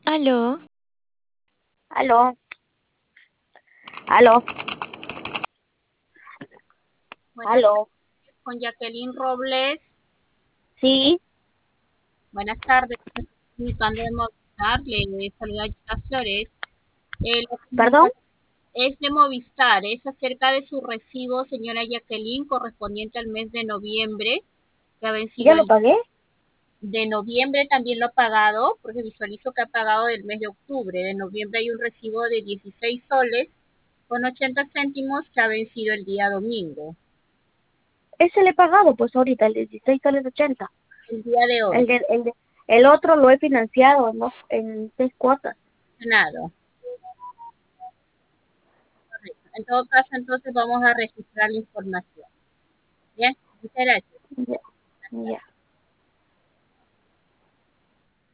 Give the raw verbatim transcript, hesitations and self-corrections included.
Aló, Aló, aló, Buenas aló. tardes, con Jacqueline Robles. Sí, Buenas tardes, estoy comunicando de Movistar. Le saluda Gina Flores. Eh, la perdón, comunicación es de Movistar, es acerca de su recibo, señora Jacqueline, correspondiente al mes de noviembre, que ha ¿ya vencido lo el pagué? de noviembre. También lo ha pagado, porque visualizo que ha pagado del mes de octubre. De noviembre hay un recibo de dieciséis soles con ochenta céntimos que ha vencido el día domingo, Ese le he pagado, pues ahorita, el dieciséis soles ochenta. el día de El, hoy. de, el, de, el otro lo he financiado, ¿no? En seis cuotas. Nada. En todo caso, entonces vamos a registrar la información. Bien, muchas gracias. Ya, ya.